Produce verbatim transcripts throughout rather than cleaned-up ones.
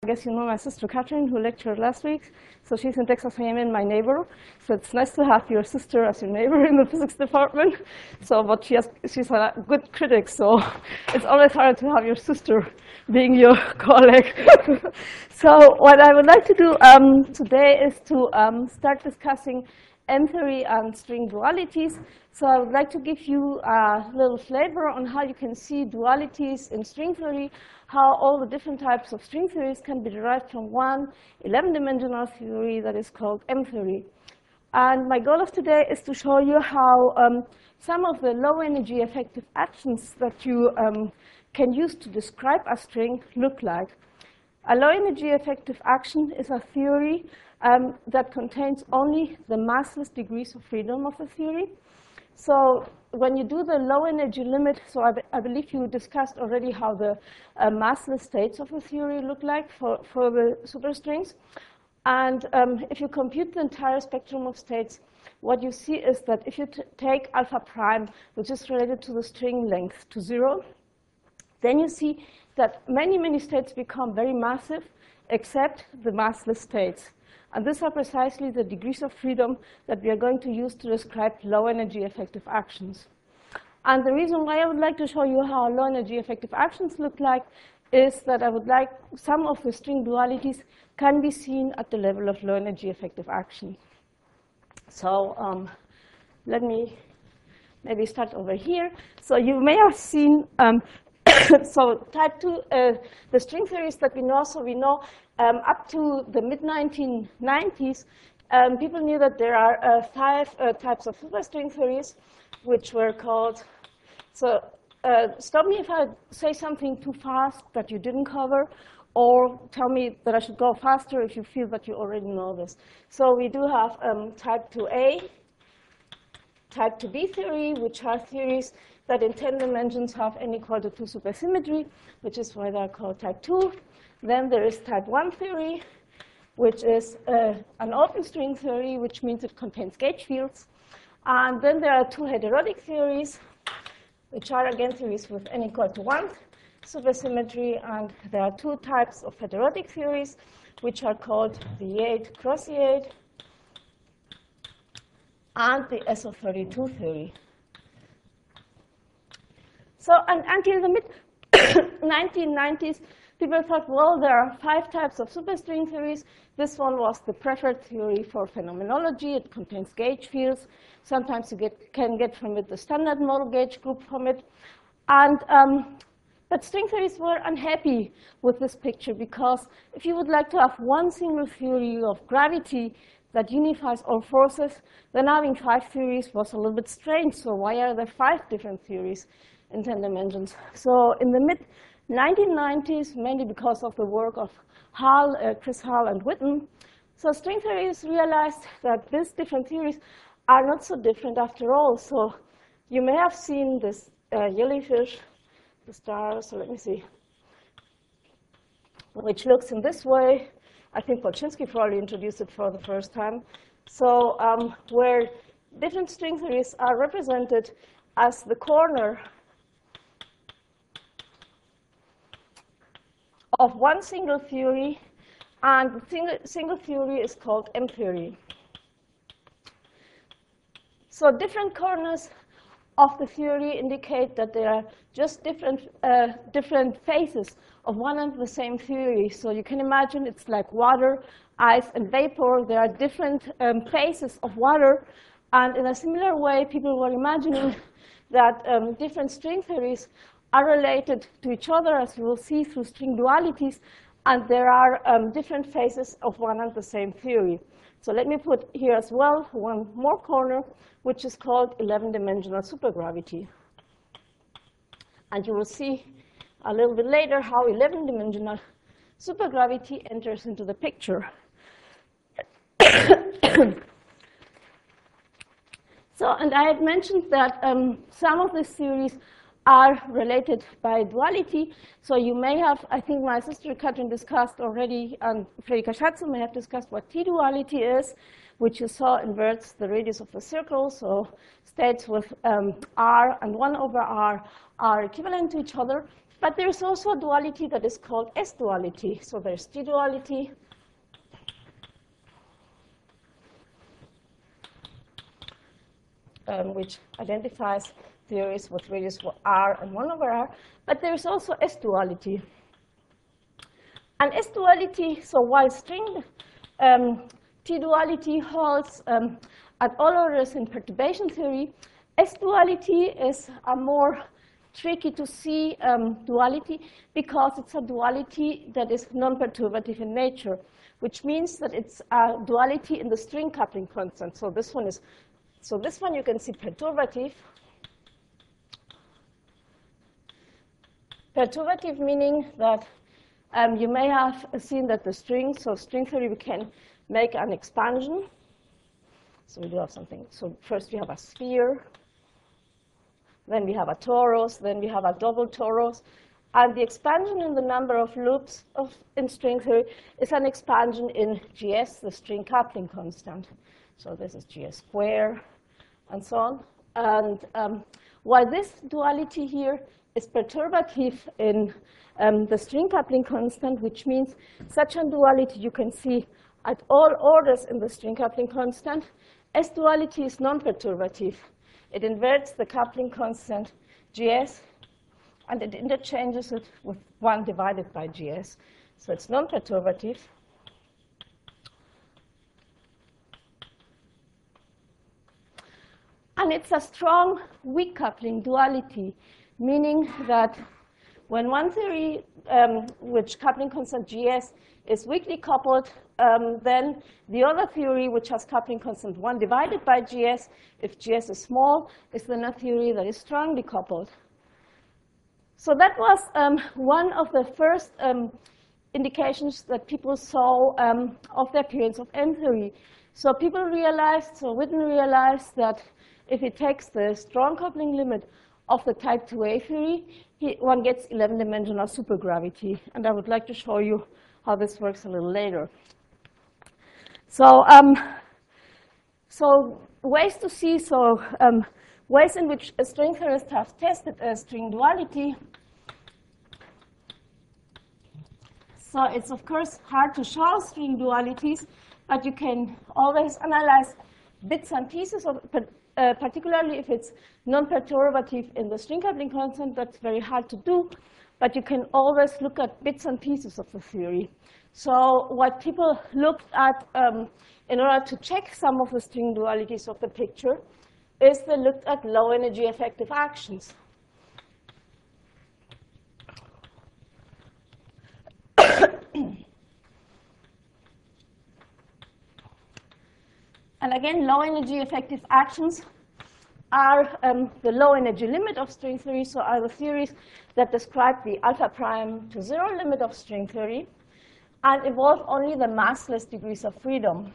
guess you know my sister Catherine, who lectured last week. So she's in Texas A and M, my neighbor. So it's nice to have your sister as your neighbor in the physics department. So, but she has, she's a good critic, so it's always hard to have your sister being your colleague. So what I would like to do um, today is to um, start discussing M theory and string dualities. So I would like to give you a little flavor on how you can see dualities in string theory, how all the different types of string theories can be derived from one eleven-dimensional theory that is called M theory. And my goal of today is to show you how um, some of the low-energy effective actions that you um, can use to describe a string look like. A low-energy effective action is a theory um, that contains only the massless degrees of freedom of the theory. So when you do the low-energy limit, so I, be, I believe you discussed already how the uh, massless states of a theory look like for, for the superstrings. And um, if you compute the entire spectrum of states, what you see is that if you t take alpha prime, which is related to the string length, to zero, then you see that many, many states become very massive, except the massless states. And these are precisely the degrees of freedom that we are going to use to describe low-energy effective actions. And the reason why I would like to show you how low-energy effective actions look like is that I would like some of the string dualities can be seen at the level of low-energy effective action. So um, let me maybe start over here. So you may have seen um, so type two, uh, the string theories that we know, so we know um, up to the mid nineteen nineties, um, people knew that there are uh, five uh, types of superstring theories, which were called, so uh, stop me if I say something too fast that you didn't cover, or tell me that I should go faster if you feel that you already know this. So we do have um, type two A, type two B theory, which are theories that in ten dimensions have n equal to two supersymmetry, which is why they're called type two. Then there is type one theory, which is uh, an open string theory, which means it contains gauge fields. And then there are two heterotic theories, which are again theories with n equal to one supersymmetry. And there are two types of heterotic theories, which are called the E eight cross E eight and the S O thirty-two theory. So and until the mid nineteen nineties, people thought, well, there are five types of superstring theories. This one was the preferred theory for phenomenology. It contains gauge fields. Sometimes you get, can get from it the standard model gauge group from it. And, um, but string theories were unhappy with this picture, because if you would like to have one single theory of gravity that unifies all forces, then having five theories was a little bit strange. So why are there five different theories in ten dimensions? So in the mid nineteen nineties, mainly because of the work of Hall, uh, Chris Hall and Witten, so string theorists realized that these different theories are not so different after all. So you may have seen this uh, jellyfish, the star, so let me see, which looks in this way. I think Polchinski probably introduced it for the first time. So um, where different string theories are represented as the corner of one single theory, and the single, single theory is called M theory. So different corners of the theory indicate that there are just different, uh, different phases of one and the same theory. So you can imagine it's like water, ice, and vapor. There are different um, phases of water. And in a similar way, people were imagining that um, different string theories are related to each other, as you will see through string dualities, and there are um, different phases of one and the same theory. So let me put here as well one more corner, which is called eleven-dimensional supergravity. And you will see a little bit later how eleven-dimensional supergravity enters into the picture. So, and I had mentioned that um, some of these theories are related by duality. So you may have, I think my sister Katrin discussed already, and Fredrika Schatze may have discussed what T-duality is, which you saw inverts the radius of the circle. So states with um, R and one over R are equivalent to each other. But there's also a duality that is called S-duality. So there's T-duality, um, which identifies theories with radius r and one over r. But there's also S-duality. And S-duality, so while string um, T-duality holds um, at all orders in perturbation theory, S-duality is a more tricky to see um, duality because it's a duality that is non-perturbative in nature, which means that it's a duality in the string coupling constant. So this one is, so this one you can see perturbative. Perturbative meaning that um, you may have seen that the string, so string theory, we can make an expansion. So we do have something. So first we have a sphere. Then we have a torus, then we have a double torus. And the expansion in the number of loops of, in string theory is an expansion in G S, the string coupling constant. So this is G S squared, and so on. And um, while this duality here is perturbative in um, the string coupling constant, which means such a duality you can see at all orders in the string coupling constant, S-duality is non-perturbative. It inverts the coupling constant G S, and it interchanges it with one divided by G S. So it's non-perturbative. And it's a strong weak coupling duality, meaning that when one theory, um, which coupling constant G S, is weakly coupled, um, then the other theory, which has coupling constant one divided by G S, if G S is small, is then a theory that is strongly coupled. So that was um, one of the first um, indications that people saw um, of the appearance of M theory. So people realized, so Witten realized that if it takes the strong coupling limit of the type two A theory, he, one gets eleven-dimensional supergravity. And I would like to show you how this works a little later. So, um, so ways to see, so um, ways in which string theorists have tested a string duality. So it's, of course, hard to show string dualities, but you can always analyze bits and pieces of it. Uh, particularly if it's non-perturbative in the string coupling constant, that's very hard to do. But you can always look at bits and pieces of the theory. So what people looked at um, in order to check some of the string dualities of the picture is they looked at low-energy effective actions. And again, low-energy effective actions are um, the low-energy limit of string theory, so are the theories that describe the alpha prime to zero limit of string theory and involve only the massless degrees of freedom.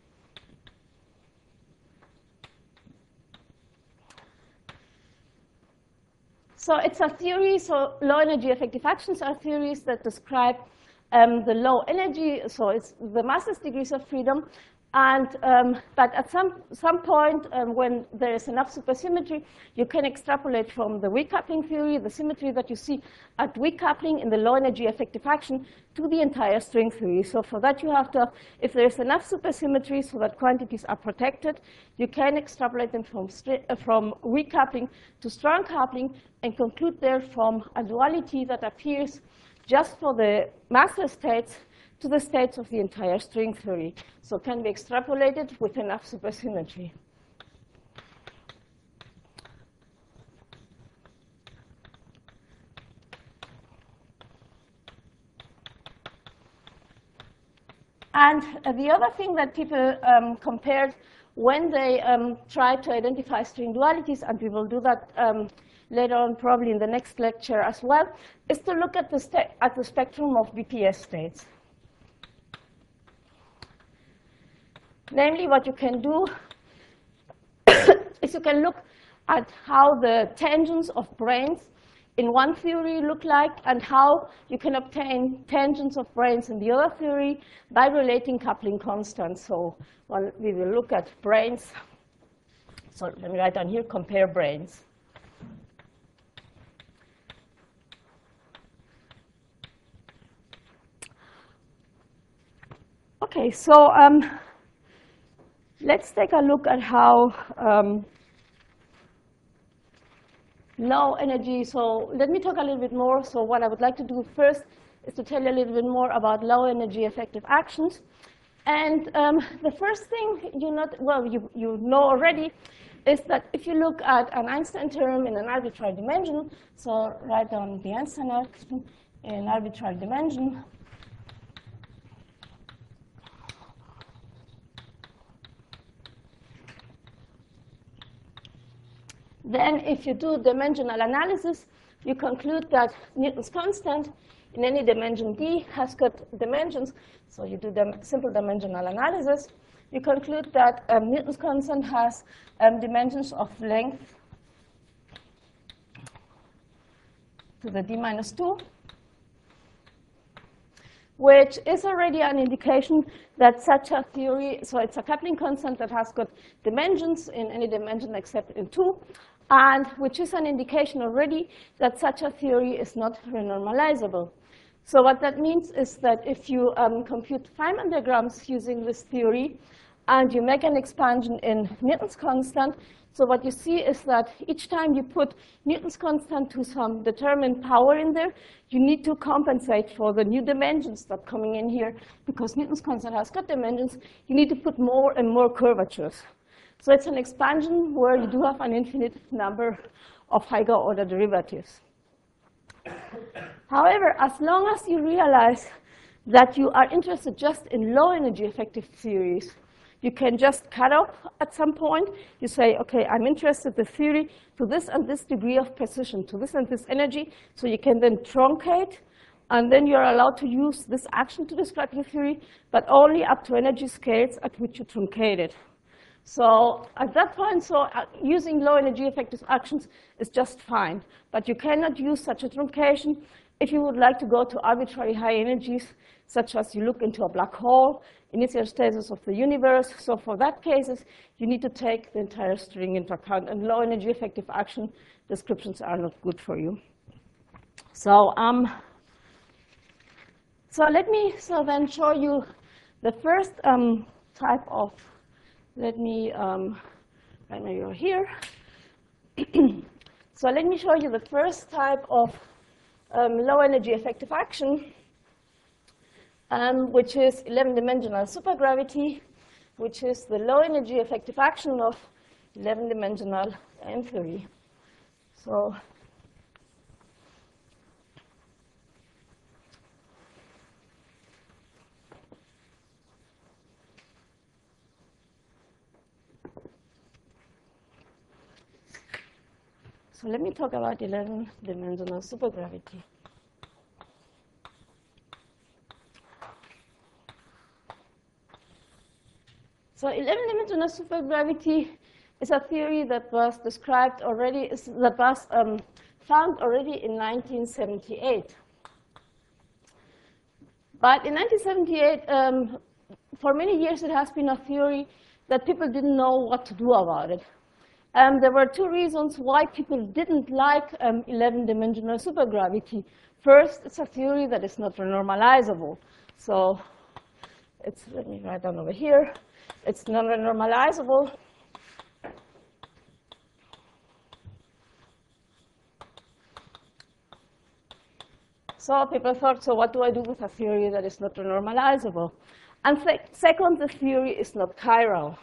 So it's a theory, so low-energy effective actions are theories that describe um, the low energy, so it's the massless degrees of freedom. And, um, but at some, some point, um, when there is enough supersymmetry, you can extrapolate from the weak coupling theory, the symmetry that you see at weak coupling in the low energy effective action, to the entire string theory. So for that, you have to, if there is enough supersymmetry so that quantities are protected, you can extrapolate them from, uh, from weak coupling to strong coupling and conclude there from a duality that appears just for the massless states to the states of the entire string theory. So can be extrapolated with enough supersymmetry. And uh, the other thing that people um, compared when they um, tried to identify string dualities, and we will do that um, later on probably in the next lecture as well, is to look at the, at the spectrum of B P S states. Namely, what you can do is you can look at how the tangents of branes in one theory look like and how you can obtain tangents of branes in the other theory by relating coupling constants. So well, we will look at branes. So let me write down here, compare branes. Okay, so um, let's take a look at how um, low energy, so let me talk a little bit more. So what I would like to do first is to tell you a little bit more about low energy effective actions. And um, the first thing you not, well, you, you know already is that if you look at an Einstein term in an arbitrary dimension, so write down the Einstein action in an arbitrary dimension, then if you do dimensional analysis, you conclude that Newton's constant in any dimension D has got dimensions. So you do the simple dimensional analysis. You conclude that um, Newton's constant has um, dimensions of length to the D minus two, which is already an indication that such a theory, so it's a coupling constant that has got dimensions in any dimension except in two, and which is an indication already that such a theory is not renormalizable. So what that means is that if you um, compute Feynman diagrams using this theory, and you make an expansion in Newton's constant, so what you see is that each time you put Newton's constant to some determined power in there, you need to compensate for the new dimensions that are coming in here. Because Newton's constant has got dimensions, you need to put more and more curvatures. So it's an expansion where you do have an infinite number of higher order derivatives. However, as long as you realize that you are interested just in low energy effective theories, you can just cut off at some point. You say, OK, I'm interested in the theory to this and this degree of precision, to this and this energy. So you can then truncate. And then you're allowed to use this action to describe your theory, but only up to energy scales at which you truncate it. So at that point, so uh, using low energy effective actions is just fine. But you cannot use such a truncation if you would like to go to arbitrary high energies, such as you look into a black hole, initial stages of the universe. So for that cases, you need to take the entire string into account. And low energy effective action descriptions are not good for you. So, um, so let me so then show you the first um, type of, let me, um, right now you're here. So let me show you the first type of um, low energy effective action, um, which is eleven dimensional supergravity, which is the low energy effective action of eleven dimensional M theory. So So let me talk about eleven dimensional supergravity. So eleven dimensional supergravity is a theory that was described already, is, that was um, found already in nineteen seventy-eight. But in nineteen seventy-eight, um, for many years it has been a theory that people didn't know what to do about it. Um, there were two reasons why people didn't like um, eleven dimensional supergravity. First, it's a theory that is not renormalizable. So it's, let me write down over here. It's non-renormalizable. So people thought, so what do I do with a theory that is not renormalizable? And second, the theory is not chiral.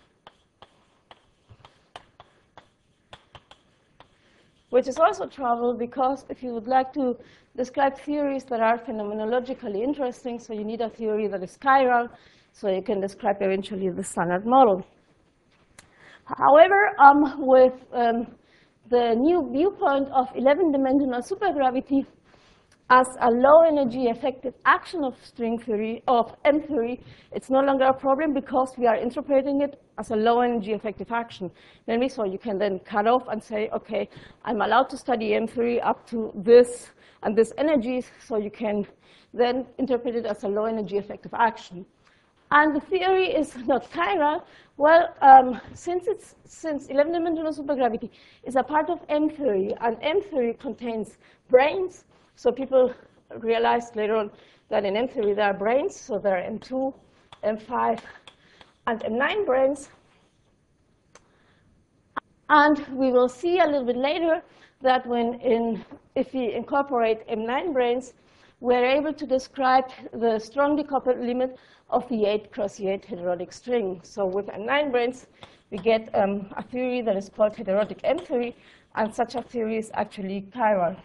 Which is also trouble because if you would like to describe theories that are phenomenologically interesting, so you need a theory that is chiral, so you can describe eventually the standard model. However, um, with um, the new viewpoint of eleven dimensional supergravity as a low energy effective action of string theory, of M theory, it's no longer a problem because we are interpreting it as a low energy effective action. Then so you can then cut off and say, okay, I'm allowed to study M theory up to this and this energies, so you can then interpret it as a low energy effective action. And the theory is not chiral. Well, um, since it's since eleven dimensional supergravity is a part of M theory, and M theory contains branes, so people realized later on that in M theory there are branes, so there are M two, M five, and M nine branes. And we will see a little bit later that when in, if we incorporate M nine branes, we're able to describe the strongly coupled limit of the eight cross eight heterotic string. So with M nine branes, we get um, a theory that is called heterotic M theory, and such a theory is actually chiral.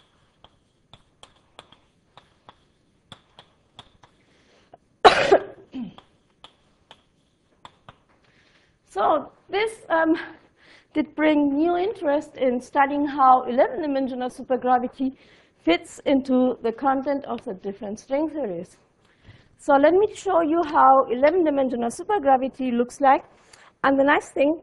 So this um, did bring new interest in studying how eleven-dimensional supergravity fits into the content of the different string theories. So let me show you how eleven-dimensional supergravity looks like. And the nice thing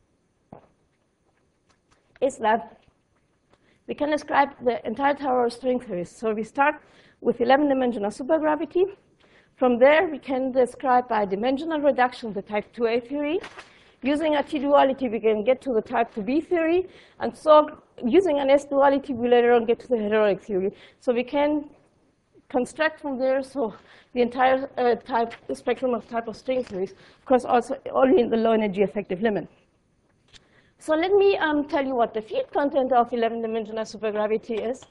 is that we can describe the entire tower of string theories. So we start with eleven-dimensional supergravity. From there, we can describe by dimensional reduction the type two A theory. Using a T-duality, we can get to the type two B theory. And so using an S-duality, we later on get to the heterotic theory. So we can construct from there so the entire uh, type, the spectrum of type of string theories, of course, also only in the low energy effective limit. So let me um, tell you what the field content of eleven-dimensional supergravity is.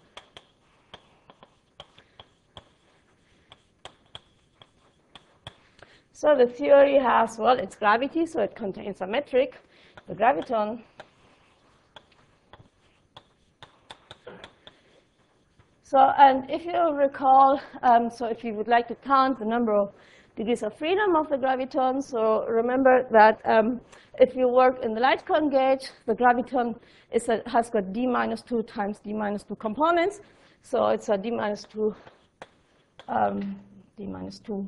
So the theory has, well, it's gravity, so it contains a metric, the graviton. So, and if you recall, um, so if you would like to count the number of degrees of freedom of the graviton, so remember that um, if you work in the light cone gauge, the graviton is a, has got d minus two times d minus two components. So it's a d minus two, um, d minus two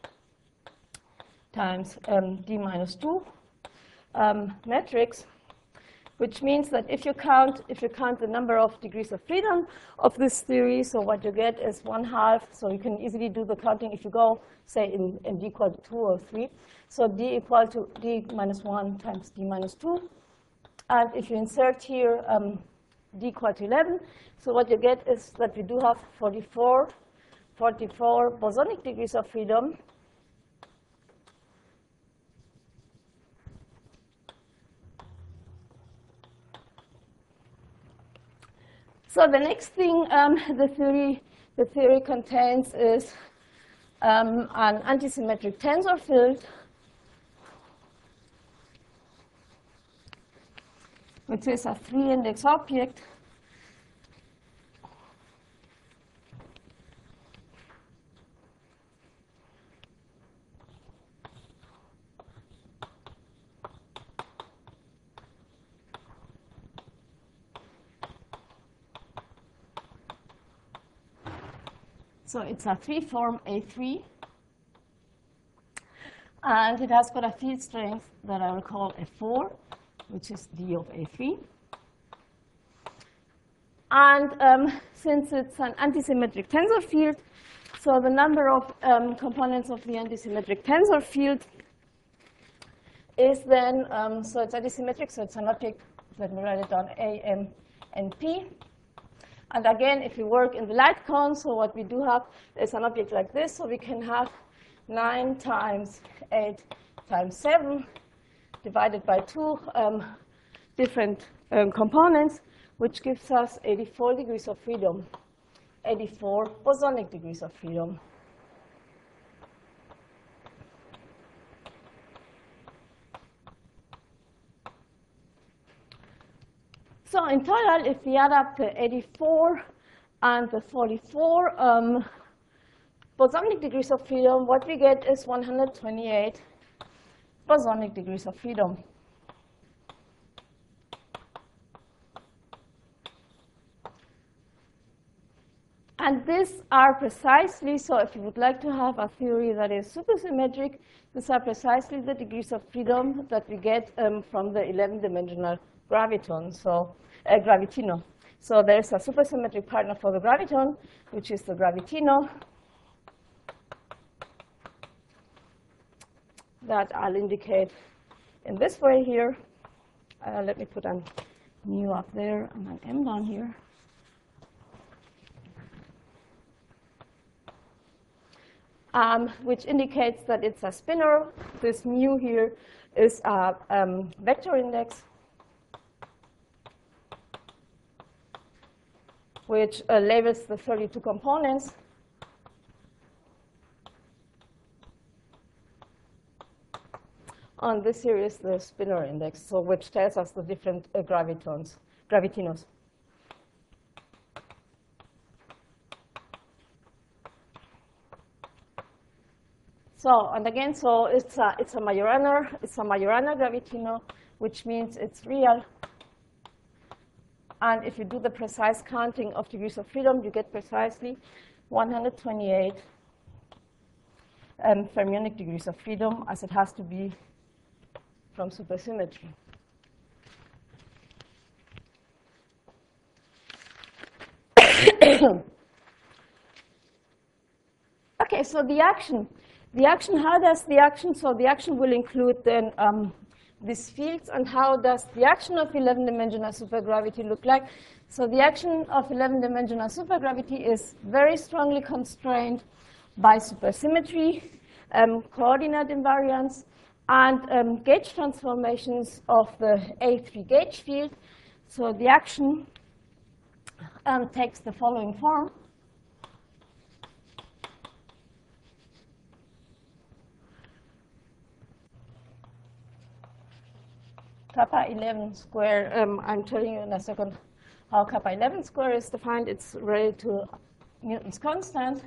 times um, d minus two um, matrix, which means that if you count if you count the number of degrees of freedom of this theory, so what you get is one half. So you can easily do the counting if you go, say, in, in d equal to two or three. So d equal to d minus one times d minus two. And if you insert here um, d equal to eleven, so what you get is that we do have forty-four, forty-four bosonic degrees of freedom. So the next thing um, the theory the theory contains is um, an antisymmetric tensor field, which is a three-index object. So it's a three-form A three. And it has got a field strength that I will call F four, which is d of A three. And um, since it's an antisymmetric tensor field, so the number of um, components of the antisymmetric tensor field is then, um, so it's antisymmetric, so it's an object, let me write it down, A, M, and P. And again, if we work in the light cone, so what we do have is an object like this. So we can have nine times eight times seven divided by two um, different um, components, which gives us eighty-four degrees of freedom, eighty-four bosonic degrees of freedom. So in total, if we add up the eighty-four and the forty-four um, bosonic degrees of freedom, what we get is one hundred twenty-eight bosonic degrees of freedom. And these are precisely, so if you would like to have a theory that is supersymmetric, these are precisely the degrees of freedom that we get um, from the eleven-dimensional graviton, so uh, gravitino. So there's a supersymmetric partner for the graviton, which is the gravitino, that I'll indicate in this way here. Uh, let me put a mu up there and an m down here. um, which indicates that it's a spinor. This mu here is a um, vector index, which uh, labels the thirty-two components. And this here is the spinor index, so which tells us the different uh, gravitons, gravitinos. So, and again, so it's a, it's a Majorana, it's a Majorana gravitino, which means it's real. And if you do the precise counting of degrees of freedom, you get precisely one hundred twenty-eight um, fermionic degrees of freedom, as it has to be from supersymmetry. Okay, so the action. The action, how does the action, so the action will include then um, these fields, and how does the action of eleven-dimensional supergravity look like? So the action of eleven-dimensional supergravity is very strongly constrained by supersymmetry, um, coordinate invariance, and um, gauge transformations of the A three gauge field. So the action um, takes the following form. Kappa eleven square, um, I'm telling you in a second how kappa eleven square is defined. It's related to Newton's constant.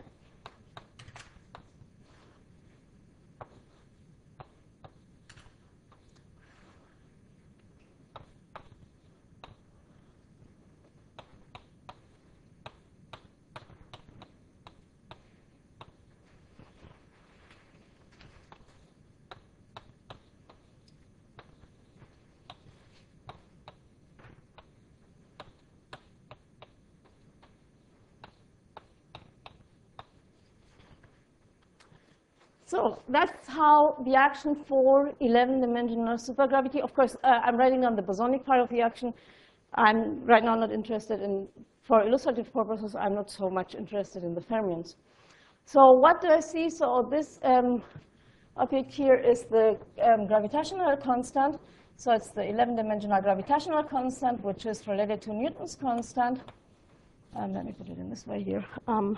So that's how the action for eleven-dimensional supergravity. Of course, uh, I'm writing on the bosonic part of the action. I'm right now not interested in, for illustrative purposes, I'm not so much interested in the fermions. So what do I see? So this um, object here is the um, gravitational constant. So it's the eleven-dimensional gravitational constant, which is related to Newton's constant. And let me put it in this way here. Um,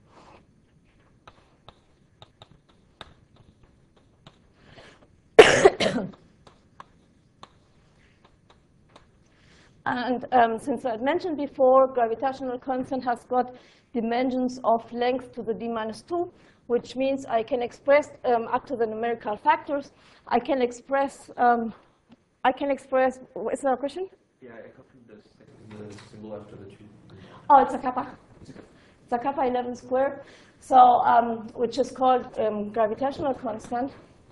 And um, since I had mentioned before, gravitational constant has got dimensions of length to the d minus two, which means I can express um, up to the numerical factors. I can express, um, I can express, is there a question? Yeah, I copied the, the symbol after the two. Oh, it's a kappa. It's a kappa eleven square, so um, which is called um, gravitational constant.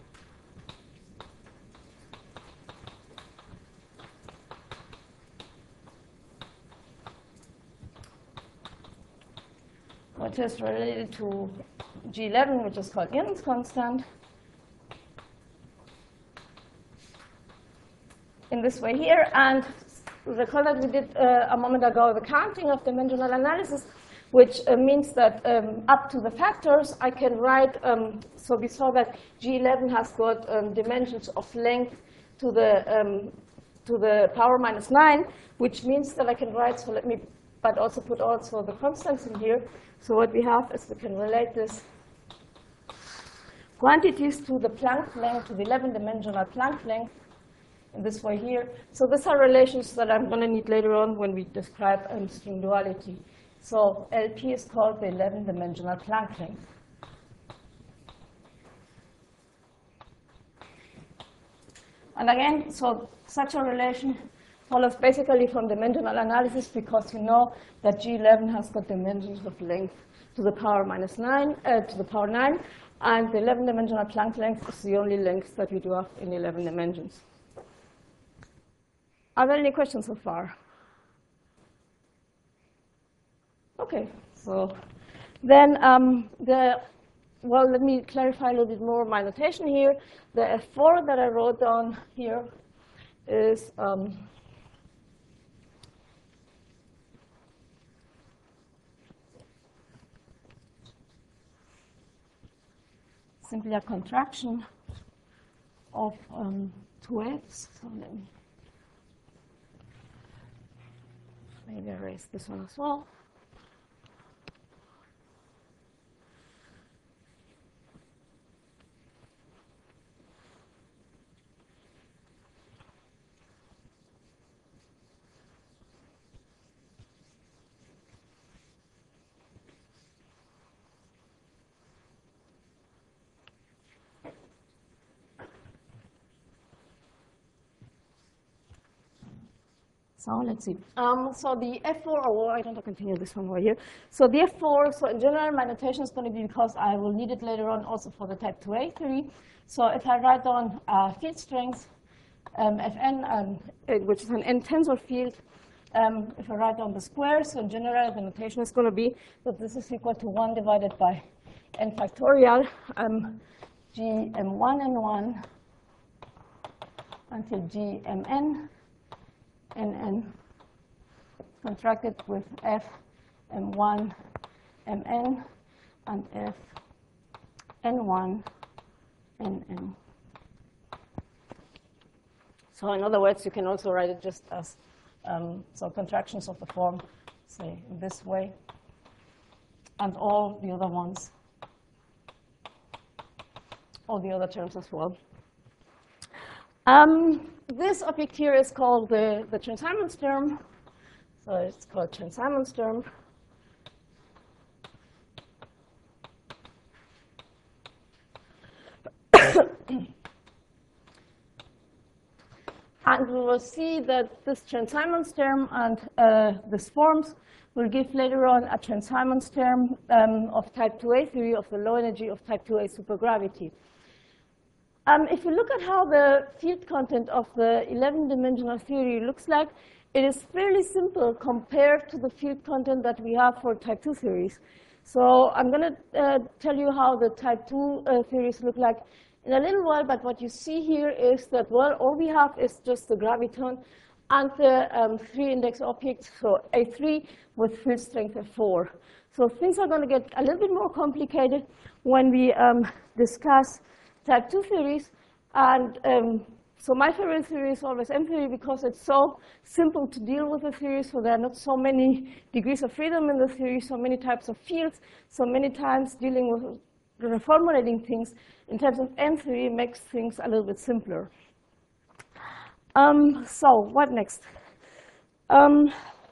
Which is related to G eleven, which is called Newton's constant. In this way here, and recall that we did uh, a moment ago the counting of dimensional analysis, which uh, means that um, up to the factors, I can write, um, so we saw that G eleven has got um, dimensions of length to the, um, to the power minus nine, which means that I can write, so let me, but also put also the constants in here. So what we have is we can relate this quantities to the Planck length, to the eleven-dimensional Planck length, in this way here. So these are relations that I'm going to need later on when we describe um, string duality. So L P is called the eleven-dimensional Planck length. And again, so such a relation follows basically from dimensional analysis, because you know that G eleven has got dimensions of length to the power minus nine, uh, to the power nine, and the eleven-dimensional Planck length is the only length that we do have in eleven dimensions. Are there any questions so far? Okay, so then um, the, well, let me clarify a little bit more my notation here. The F four that I wrote down here is um, simply a contraction of um, two F's. So let me maybe erase this one as well. So let's see. Um, so the F four, oh, I don't want to continue this one over here. So the F four, so in general, my notation is going to be because I will need it later on also for the type two A theory. So if I write down uh, field strength, um, Fn, um, which is an n tensor field, um, if I write down the square, so in general, the notation is going to be that this is equal to one divided by n factorial, um, g m one n one until g mn. Nn contracted with f m one mn and f n one nn. So in other words, you can also write it just as um, so contractions of the form, say in this way, and all the other ones, all the other terms as well. Um, this object here is called the, the Chern-Simons term. So it's called Chern-Simons term. And we will see that this Chern-Simons term and uh, these forms will give later on a Chern-Simons term um, of type two A theory of the low energy of type two A supergravity. Um, if you look at how the field content of the eleven dimensional theory looks like, it is fairly simple compared to the field content that we have for type two theories. So I'm going to uh, tell you how the type two uh, theories look like in a little while, but what you see here is that, well, all we have is just the graviton and the um, three index objects, so A three with field strength F four. So things are going to get a little bit more complicated when we um, discuss type two theories, and um, so my favorite theory is always M theory because it's so simple to deal with the theory, so there are not so many degrees of freedom in the theory, so many types of fields, so many times dealing with reformulating things in terms of M theory makes things a little bit simpler. Um, so what next? Um,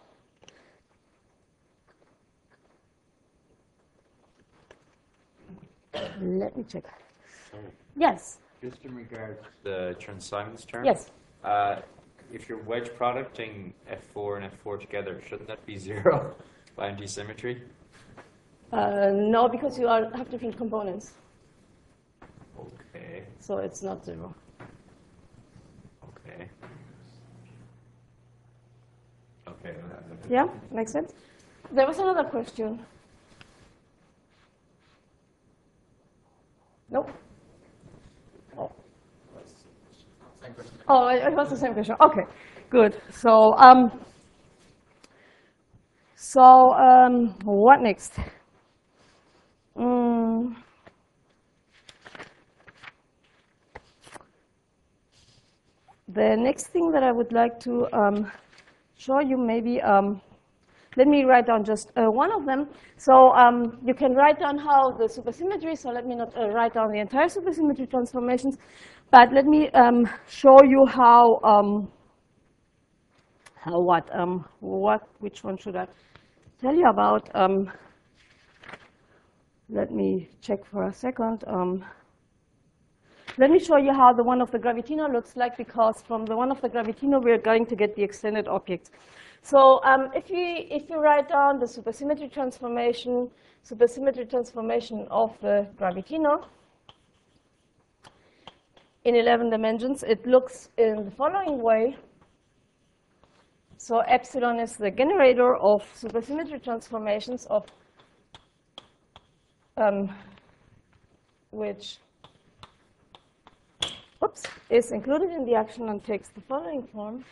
let me check. Yes. Just in regards to the Chern-Simons term. Yes. Uh, if you're wedge producting F four and F four together, shouldn't that be zero by anti-symmetry? Uh, no, because you are, have different components. Okay. So it's not zero. Okay. Okay. Yeah, makes sense. There was another question. Nope. Oh. Oh, it was the same question. Okay, good. So, um, so um, what next? Mm. The next thing that I would like to um, show you, maybe, um, let me write down just uh, one of them. So um, you can write down how the supersymmetry, so let me not uh, write down the entire supersymmetry transformations, but let me um, show you how, um, how what, um, what, which one should I tell you about? Um, let me check for a second. Um, let me show you how the one of the gravitino looks like, because from the one of the gravitino, we're going to get the extended objects. So um, if, you, if you write down the supersymmetry transformation, supersymmetry transformation of the gravitino in eleven dimensions, it looks in the following way. So epsilon is the generator of supersymmetry transformations of um, which oops, is included in the action and takes the following form.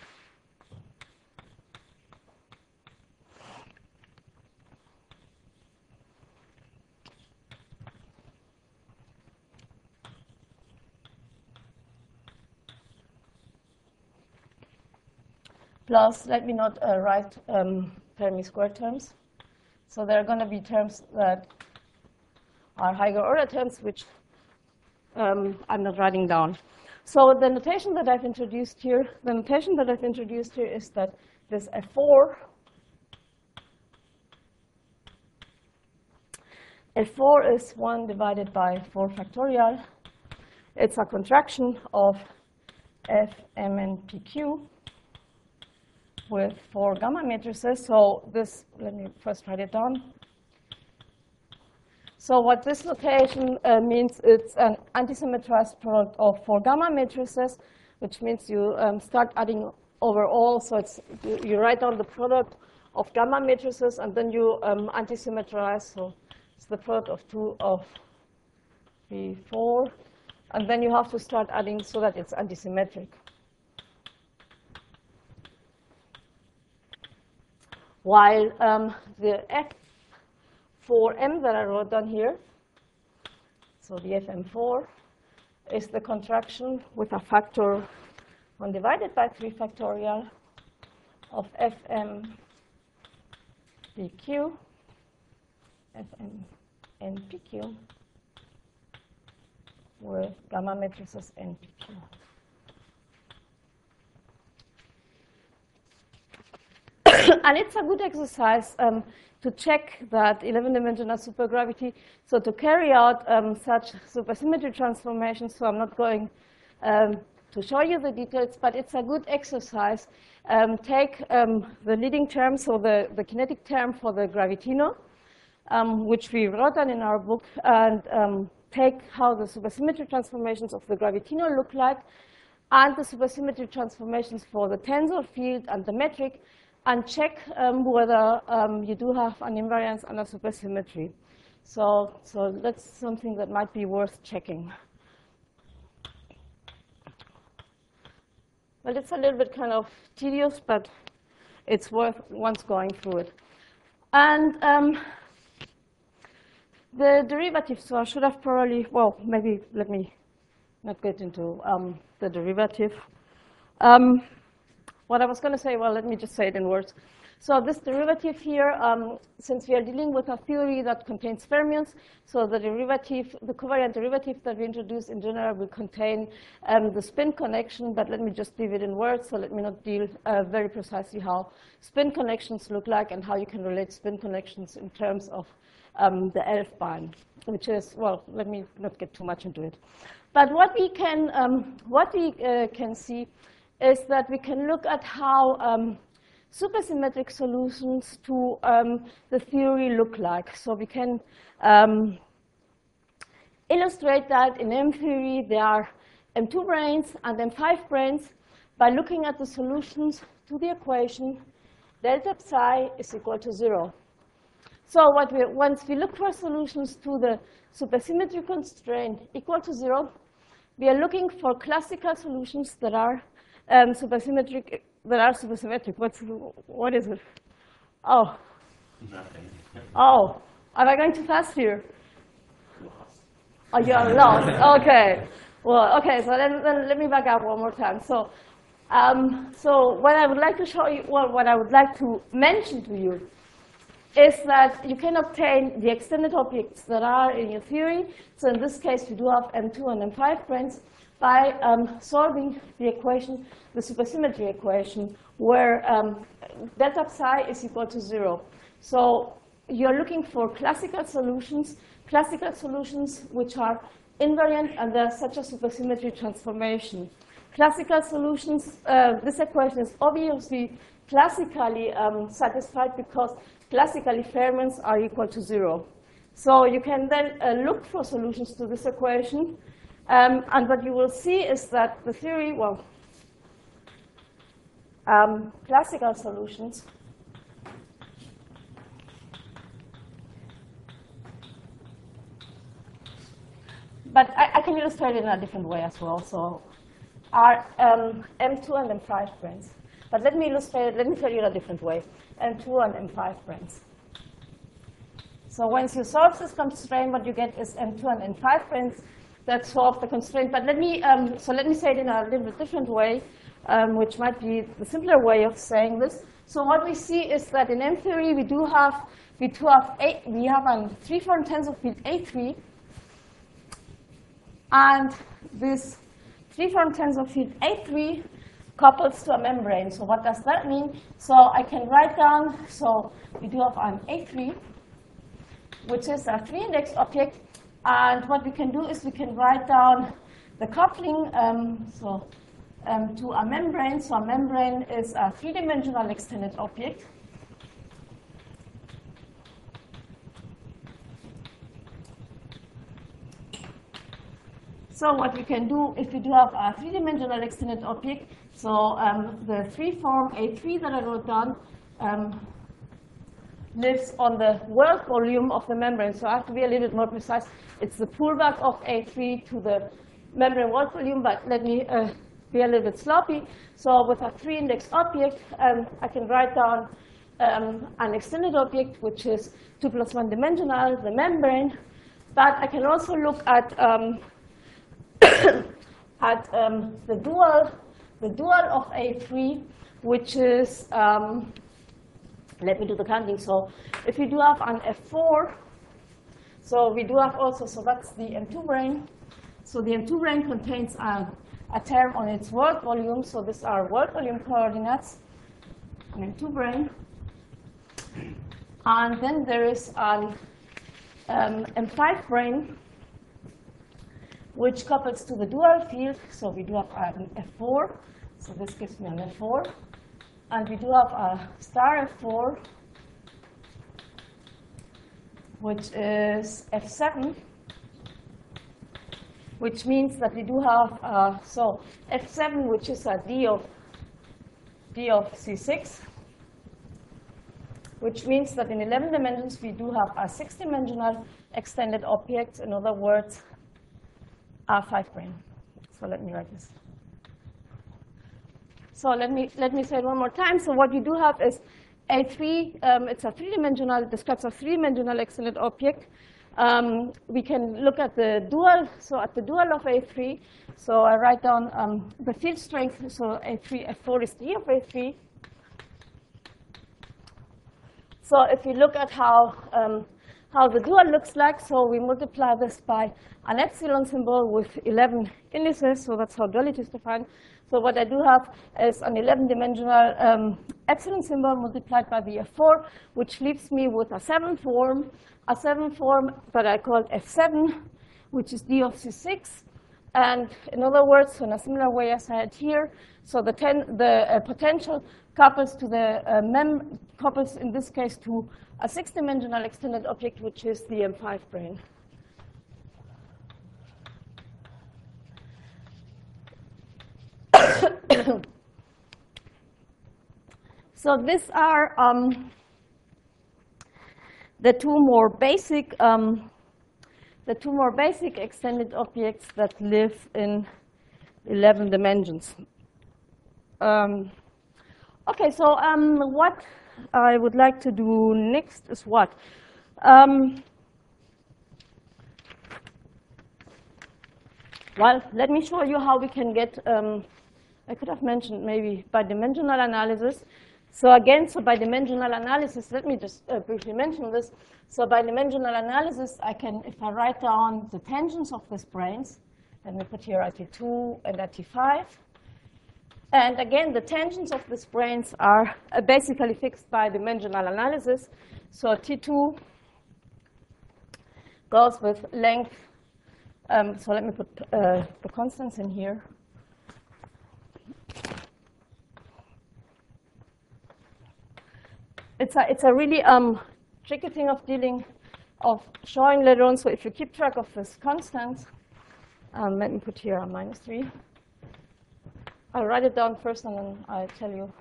plus, let me not uh, write um, Fermi square terms. So there are going to be terms that are higher order terms, which um, I'm not writing down. So the notation that I've introduced here, the notation that I've introduced here is that this F four, F four is one divided by four factorial. It's a contraction of F M N P Q with four gamma matrices. So this, let me first write it down. So what this notation uh, means, it's an antisymmetrized product of four gamma matrices, which means you um, start adding over all. So it's, you, you write down the product of gamma matrices, and then you um, antisymmetrize. So it's the product of two of three, four. And then you have to start adding so that it's antisymmetric. While um, the F four M that I wrote down here, so the F M four, is the contraction with a factor one divided by three factorial of F M P Q, F M N P Q, with gamma matrices N P Q. And it's a good exercise um, to check that eleven-dimensional supergravity. So to carry out um, such supersymmetry transformations, so I'm not going um, to show you the details, but it's a good exercise. Um, take um, the leading term, so the, the kinetic term for the gravitino, um, which we wrote down in our book, and um, take how the supersymmetry transformations of the gravitino look like, and the supersymmetry transformations for the tensor field and the metric, and check um, whether um, you do have an invariance and a supersymmetry. So, so that's something that might be worth checking. Well, it's a little bit kind of tedious, but it's worth once going through it. And um, the derivative, so I should have probably, well, maybe let me not get into um, the derivative. Um, what I was going to say, well, let me just say it in words. So this derivative here, um, since we are dealing with a theory that contains fermions, so the derivative, the covariant derivative that we introduce in general will contain um, the spin connection, but let me just leave it in words, so let me not deal uh, very precisely how spin connections look like and how you can relate spin connections in terms of um, the Elfbahn, which is, well, let me not get too much into it. But what we can, um, what we uh, can see is that we can look at how um, supersymmetric solutions to um, the theory look like. So we can um, illustrate that in M theory there are M two branes and M five branes by looking at the solutions to the equation delta psi is equal to zero. So what we, once we look for solutions to the supersymmetry constraint equal to zero, we are looking for classical solutions that are um, supersymmetric. That are supersymmetric. What's what is it? Oh. Nothing. Oh. Am I going too fast here? Lost. Oh, you're lost. Okay. Well, okay. So then, then let me back up one more time. So, um, so what I would like to show you, well, what I would like to mention to you, is that you can obtain the extended objects that are in your theory. So in this case, we do have M two and M five branes by um, solving the equation, the supersymmetry equation, where um, delta psi is equal to zero. So you're looking for classical solutions, classical solutions which are invariant and there's such a supersymmetry transformation. Classical solutions, uh, this equation is obviously classically um, satisfied because classically fermions are equal to zero. So you can then uh, look for solutions to this equation. Um, and what you will see is that the theory, well, um, classical solutions but I, I can illustrate it in a different way as well. So are um, M two and M five branes. But let me illustrate it, let me tell you in a different way. M two and M five branes. So once you solve this constraint, what you get is M two and M five branes that solve the constraint. But let me, um, so let me say it in a little bit different way. um, which might be the simpler way of saying this. So what we see is that in M theory we do have we do have a, we have a three-form tensor field A three, and this three-form tensor field A three couples to a membrane. So what does that mean? So I can write down. So we do have an A three, which is a three-index object, and what we can do is we can write down the coupling um, so um, to a membrane. So a membrane is a three-dimensional extended object. So what we can do if we do have a three-dimensional extended object, so um, the three-form A three that I wrote down um, lives on the world volume of the membrane. So I have to be a little bit more precise. It's the pullback of A three to the membrane world volume, but let me uh, be a little bit sloppy. So with a three-index object, um, I can write down um, an extended object, which is two plus one dimensional, the membrane. But I can also look at um, at um, the dual, the dual of A three, which is, um, let me do the counting. So if we do have an F four, so we do have also, so that's the M two brane. So the M two brane contains a, a term on its world volume. So these are world volume coordinates, an M two brane. And then there is an um, M five brane, which couples to the dual field. So we do have an F four. So this gives me an F four. And we do have a star F four, which is F seven, which means that we do have, uh, so F seven, which is a D of, D of C six, which means that in eleven dimensions we do have a six-dimensional extended object. In other words, R five brane. So let me write this. So let me let me say it one more time. So what you do have is A three. Um, it's a three-dimensional. Describes a three-dimensional extended object. Um, we can look at the dual. So at the dual of A three. So I write down um, the field strength. So A three F four is D of A three. So if you look at how um, how the dual looks like, so we multiply this by an epsilon symbol with eleven indices. So that's how duality is defined. So what I do have is an eleven-dimensional um, epsilon symbol multiplied by the F four, which leaves me with a seven form, a seven form that I call F seven, which is D of C six. And in other words, in a similar way as I had here, so the, ten, the uh, potential couples to the uh, mem couples in this case to a six-dimensional extended object, which is the M five brane. So these are um, the two more basic, um, the two more basic extended objects that live in eleven dimensions. Um, okay, so um, what I would like to do next is what? Um, well, let me show you how we can get. Um, I could have mentioned maybe bidimensional analysis. So again, so bidimensional analysis, let me just uh, briefly mention this. So bidimensional analysis, I can, if I write down the tangents of these branes, let me put here at T two and at T five. And again, the tangents of these branes are uh, basically fixed by dimensional analysis. So T two goes with length. Um, so let me put uh, the constants in here. It's a, it's a really um, tricky thing of dealing, of showing later on. So if you keep track of this constant, um, let me put here a minus three. I'll write it down first and then I'll tell you.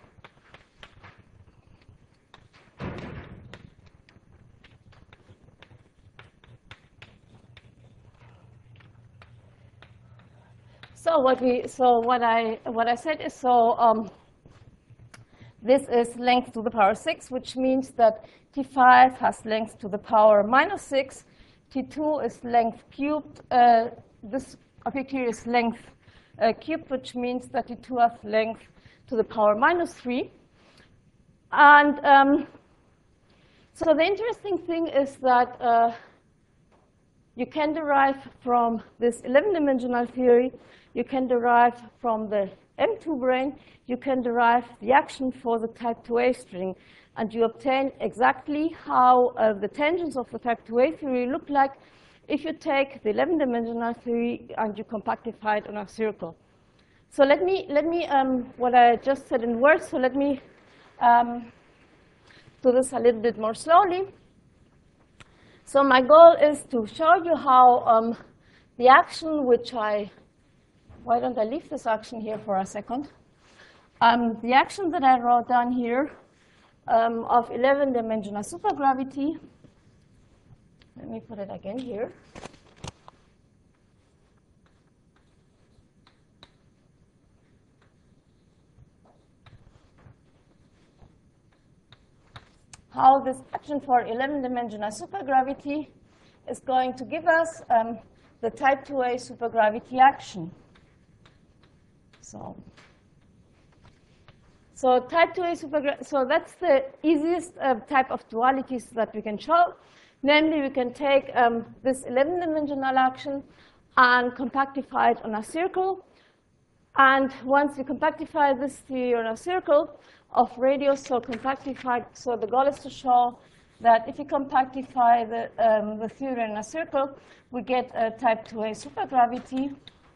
So what we, so what I, what I said is so. Um, This is length to the power six, which means that T five has length to the power minus six. T two is length cubed. Uh, this object here is length uh, cubed, which means thirty-twelfth length to the power minus three. And um, so the interesting thing is that uh, you can derive from this eleven-dimensional theory, you can derive from the M two brane, you can derive the action for the type two A string. And you obtain exactly how uh, the tangents of the type two A theory look like if you take the eleven-dimensional theory and you compactify it on a circle. So let me, let me um, what I just said in words, so let me um, do this a little bit more slowly. So my goal is to show you how um, the action which I, why don't I leave this action here for a second? Um, the action that I wrote down here um, of eleven-dimensional supergravity, let me put it again here. How this action for eleven-dimensional supergravity is going to give us um, the type two A supergravity action. So, so type two A supergravity, so that's the easiest uh, type of dualities that we can show. Namely, we can take um, this eleven-dimensional action and compactify it on a circle. And once we compactify this theory on a circle of radius, so compactified, so the goal is to show that if you compactify the, um, the theory in a circle, we get a type two A supergravity.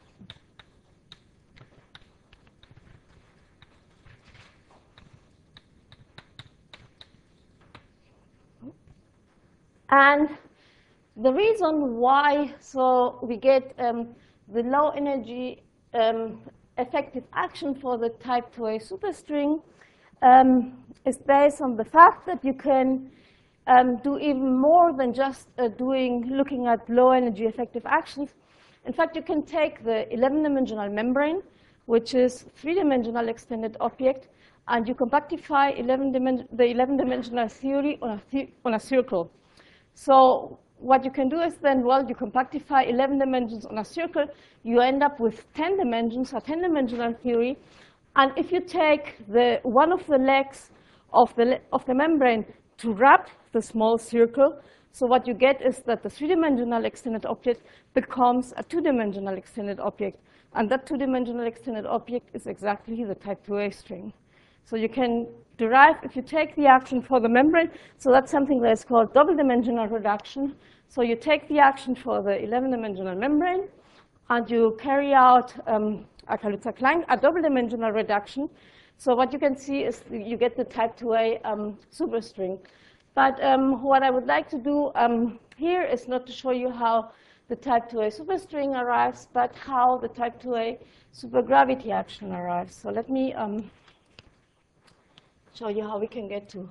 And the reason why, so we get um, the low energy um, effective action for the type two A superstring um, is based on the fact that you can um, do even more than just uh, doing, looking at low energy effective actions. In fact, you can take the eleven-dimensional membrane, which is three-dimensional extended object, and you compactify eleven the eleven-dimensional theory on a, the on a circle. So what you can do is then, well, you compactify eleven dimensions on a circle, you end up with ten dimensions, a ten-dimensional theory. And if you take the, one of the legs of the, of the membrane to wrap the small circle, so what you get is that the three-dimensional extended object becomes a two-dimensional extended object. And that two-dimensional extended object is exactly the type two A string. So you can derive, if you take the action for the membrane, so that's something that is called double-dimensional reduction. So you take the action for the eleven-dimensional membrane, and you carry out um, a Kaluza-Klein, a double-dimensional reduction. So what you can see is you get the type two A um, superstring. But um, what I would like to do um, here is not to show you how the type two A superstring arrives, but how the type two A supergravity action arrives. So let me um, show you how we can get to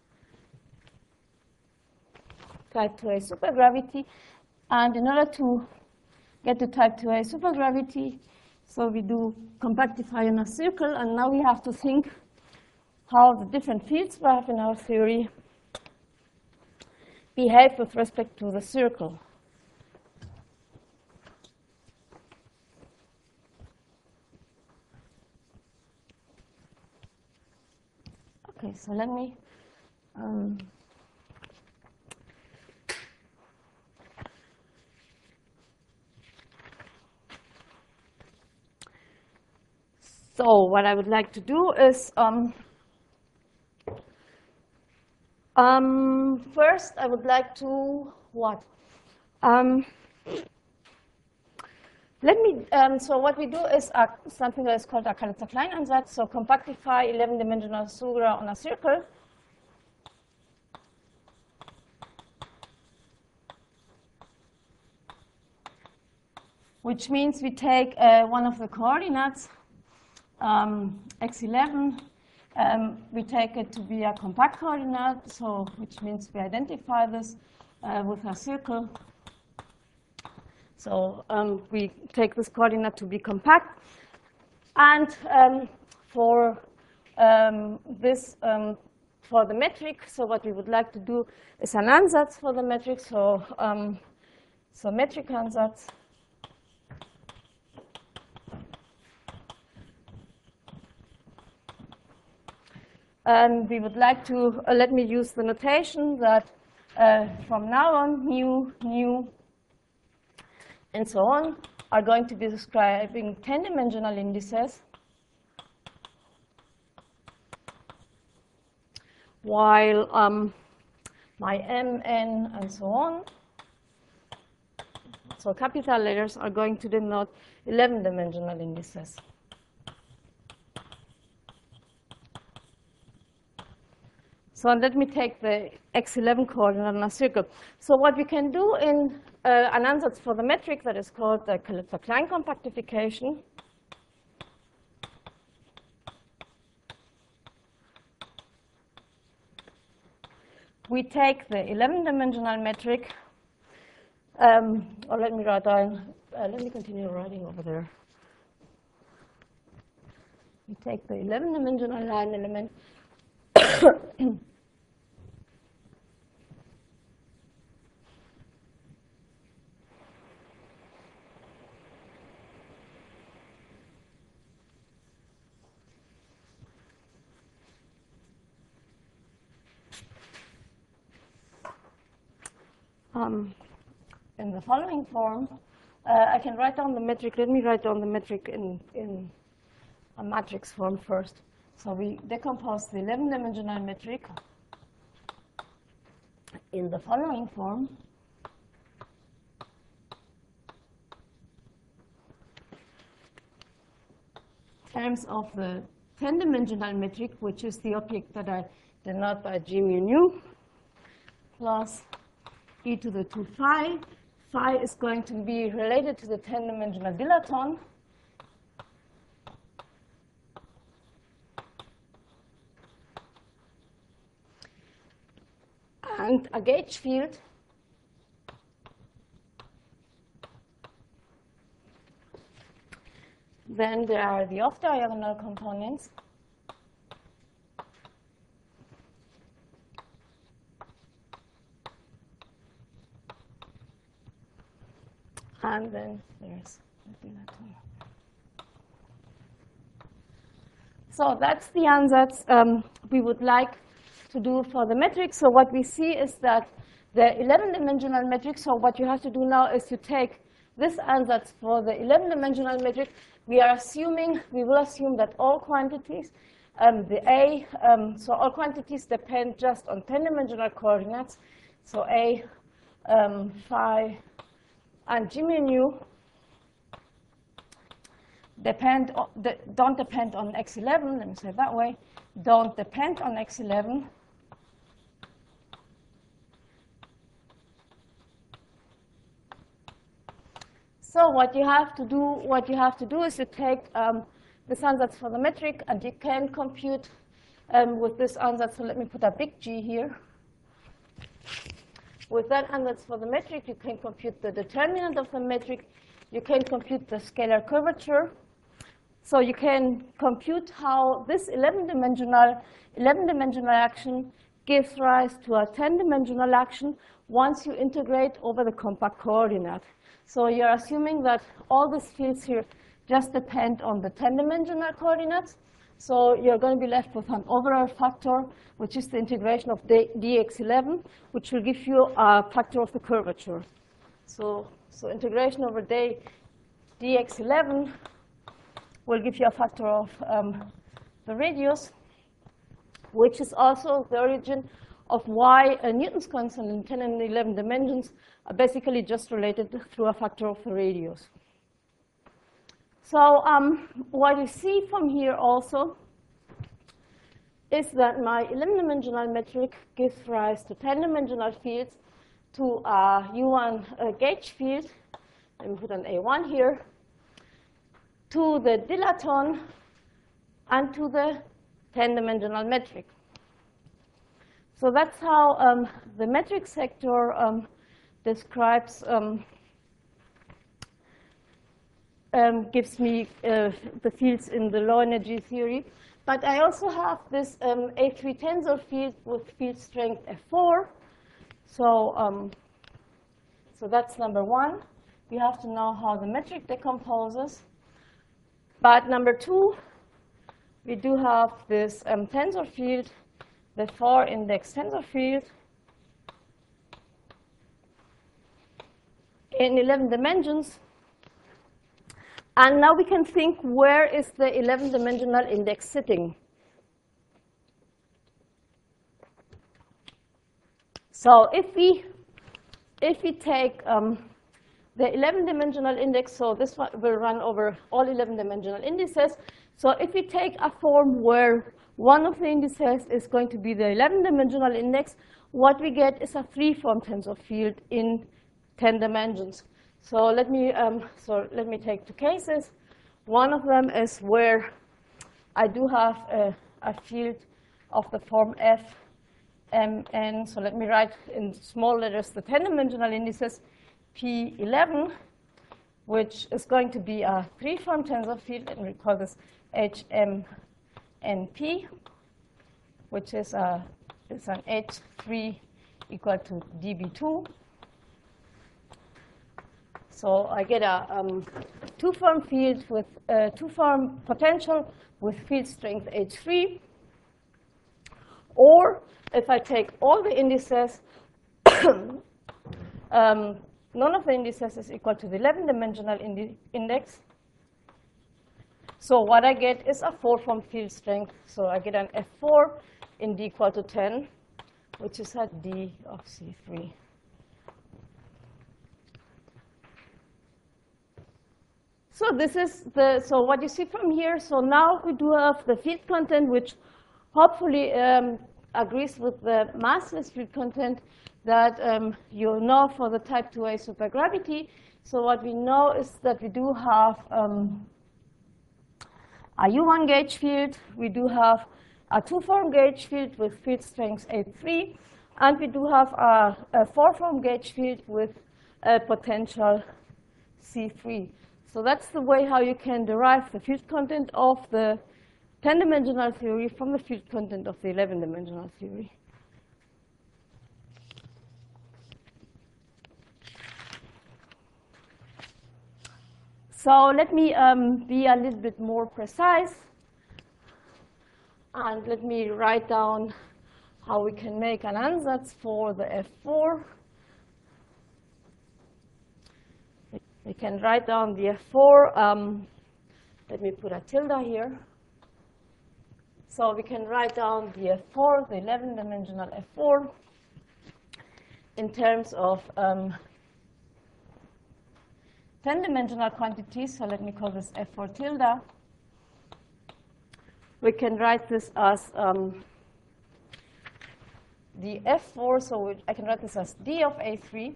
type two A supergravity. And in order to get to type two A supergravity, so we do compactify in a circle, and now we have to think how the different fields we have in our theory behave with respect to the circle. Okay, so let me um, so what I would like to do is um, um, first I would like to what? Um, Let me, um, so what we do is uh, something that is called a Kaluza-Klein ansatz, so compactify eleven-dimensional Sugra on a circle. Which means we take uh, one of the coordinates, um, x eleven, um, we take it to be a compact coordinate, so which means we identify this uh, with a circle. So um, we take this coordinate to be compact. And um, for um, this, um, for the metric, so what we would like to do is an ansatz for the metric. So, um, so metric ansatz. And we would like to, uh, let me use the notation that uh, from now on, mu, nu, and so on are going to be describing ten-dimensional indices, while um, my m, n, and so on, so capital letters, are going to denote eleven-dimensional indices. So let me take the x eleven coordinate in a circle. So what we can do in uh, an ansatz for the metric that is called the Calypso-Klein compactification we take the eleven-dimensional metric, um, or let me write down, uh, let me continue writing over there. We take the eleven-dimensional line element Um, in the following form. Uh, I can write down the metric. Let me write down the metric in, in a matrix form first. So we decompose the eleven-dimensional metric in the following form. In terms of the ten-dimensional metric, which is the object that I denote by g mu nu, plus e to the two phi. Phi is going to be related to the ten-dimensional dilaton. And a gauge field then there are the off-diagonal components. And then there's the dilaton. So that's the ansatz um, we would like to do for the metric. So what we see is that the eleven-dimensional metric, so what you have to do now is you take this ansatz for the eleven-dimensional metric. We are assuming, we will assume that all quantities, um, the A, um, so all quantities depend just on ten-dimensional coordinates. So A, um, phi, and g mu nu depend on, don't depend on x eleven, let me say it that way, don't depend on x eleven. So what you have to do, what you have to do is you take um, this ansatz for the metric, and you can compute um, with this ansatz. So let me put a big G here. With that ansatz for the metric, you can compute the determinant of the metric. You can compute the scalar curvature. So you can compute how this eleven-dimensional eleven-dimensional action gives rise to a ten-dimensional action once you integrate over the compact coordinate. So you're assuming that all these fields here just depend on the ten-dimensional coordinates. So you're going to be left with an overall factor, which is the integration of d x eleven, which will give you a factor of the curvature. So, so integration over d, dx eleven will give you a factor of um, the radius, which is also the origin of why uh, Newton's constant in ten and eleven dimensions are basically just related through a factor of the radius. So um, what you see from here also is that my eleven-dimensional metric gives rise to ten-dimensional fields, to a U one uh, gauge field, let me put an A one here, to the dilaton, and to the ten-dimensional metric. So that's how um, the metric sector um, describes, um, um, gives me uh, the fields in the low energy theory. But I also have this um, A three tensor field with field strength F four. So, um, so that's number one. We have to know how the metric decomposes. But number two, we do have this um, tensor field, the four index tensor field in eleven dimensions. And now we can think, where is the eleven dimensional index sitting? So if we, if we take um, the eleven dimensional index, so this one will run over all eleven dimensional indices. So if we take a form where one of the indices is going to be the eleven dimensional index, what we get is a free-form tensor field in ten dimensions. So let me, um, so let me take two cases. One of them is where I do have a, a field of the form F M N. So let me write in small letters the ten dimensional indices P eleven, which is going to be a free-form tensor field, and we call this H M N P, which is a, it's an H three equal to D B two. So I get a um, two-form field with uh, two-form potential with field strength H three. Or if I take all the indices, um, none of the indices is equal to the eleven dimensional indi index. So what I get is a four-form field strength. So I get an F four in D equal to ten, which is a D of C three. So this is the, so what you see from here, so now we do have the field content, which hopefully um, agrees with the massless field content that um, you know for the type two A supergravity. So what we know is that we do have um, a U one gauge field, we do have a two-form gauge field with field strength H three, and we do have a, a four-form gauge field with a potential C three. So that's the way how you can derive the field content of the ten-dimensional theory from the field content of the eleven-dimensional theory. So let me um, be a little bit more precise, and let me write down how we can make an ansatz for the F four. We can write down the F four. Um, let me put a tilde here. So we can write down the F four, the eleven-dimensional F four, in terms of um, ten-dimensional quantities. So let me call this F four tilde. We can write this as um, the F four. So we, I can write this as D of A three.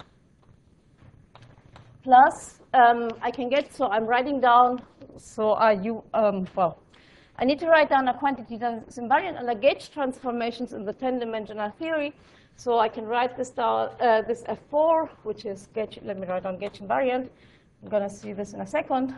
Plus, um, I can get, so I'm writing down, so uh, you, um, well, I need to write down a quantity that is invariant under gauge transformations in the ten-dimensional theory. So I can write this down, uh, this F four, which is gauge, let me write down gauge invariant. I'm going to see this in a second.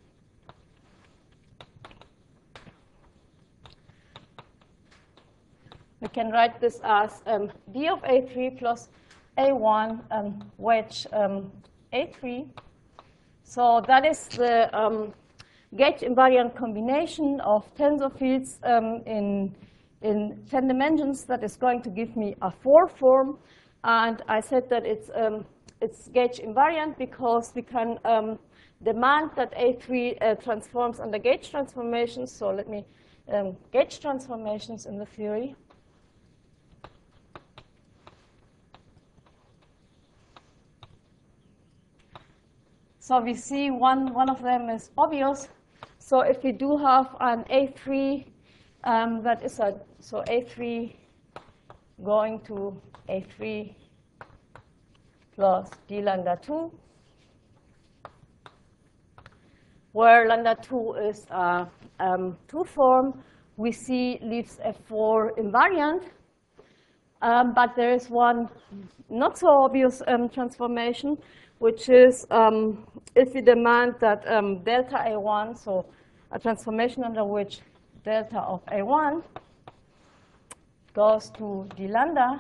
We can write this as um, D of A three plus A one um, wedge um, A three. So that is the um, gauge invariant combination of tensor fields um, in, in ten dimensions that is going to give me a four form. And I said that it's, um, it's gauge invariant because we can um, demand that A three uh, transforms under gauge transformations. So let me um, gauge transformations in the theory. So we see one, one of them is obvious. So if we do have an A three, um, that is a, so A three going to A three plus d lambda two, where lambda two is a um, two form, we see leaves F four invariant. Um, but there is one not so obvious um, transformation, which is um, if we demand that um, delta A one, so a transformation under which delta of A one goes to d lambda,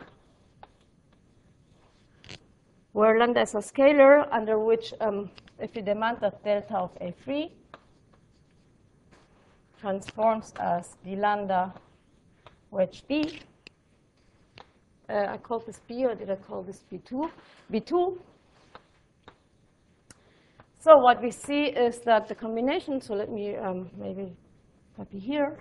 where lambda is a scalar, under which um, if we demand that delta of A three transforms as d lambda wedge b. Uh, I called this B, or did I call this B two? B two. So what we see is that the combination, so let me um, maybe copy here.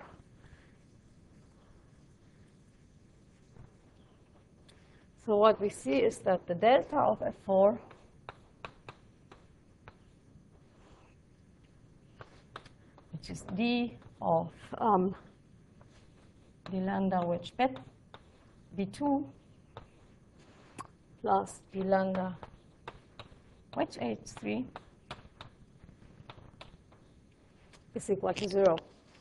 So what we see is that the delta of F four which is d of um, d lambda wedge bet B two plus d lambda wedge H three is equal to zero.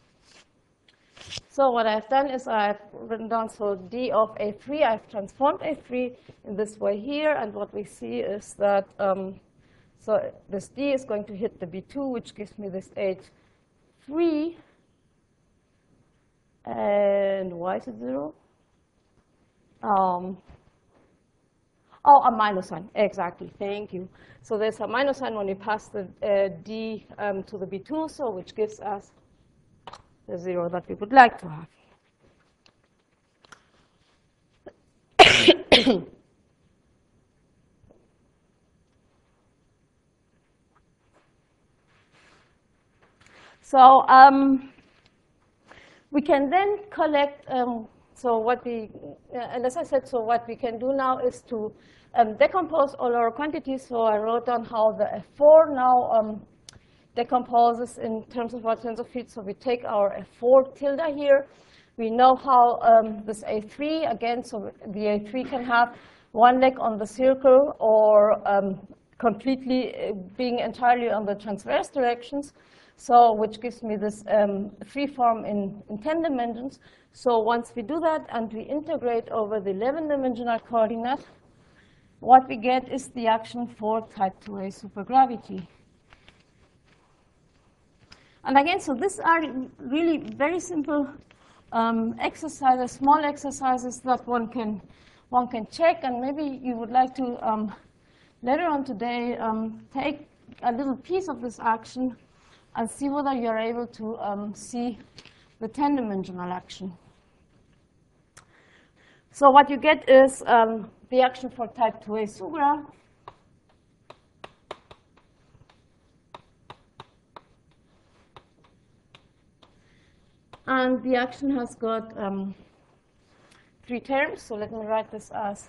So what I've done is I've written down, so d of A three, I've transformed A three in this way here, and what we see is that, um, so this d is going to hit the B two, which gives me this H three, and why is it zero? Um, oh, a minus sign, exactly, thank you. So there's a minus sign when we pass the uh, d um, to the B two, so which gives us the zero that we would like to have. So um, we can then collect, um, so what we, uh, and as I said, so what we can do now is to um, decompose all our quantities. So I wrote down how the F four now um, decomposes in terms of our tensor field. So we take our F four tilde here. We know how um, this A three, again, so the A three can have one leg on the circle or um, completely being entirely on the transverse directions. So which gives me this um, free form in, in ten dimensions. So once we do that and we integrate over the eleven dimensional coordinate, what we get is the action for type two A supergravity. And again, so these are really very simple um, exercises, small exercises that one can one can check. And maybe you would like to um, later on today um, take a little piece of this action and see whether you're able to um, see the ten dimensional action. So what you get is um, the action for type two A sugra. And the action has got um, three terms. So let me write this as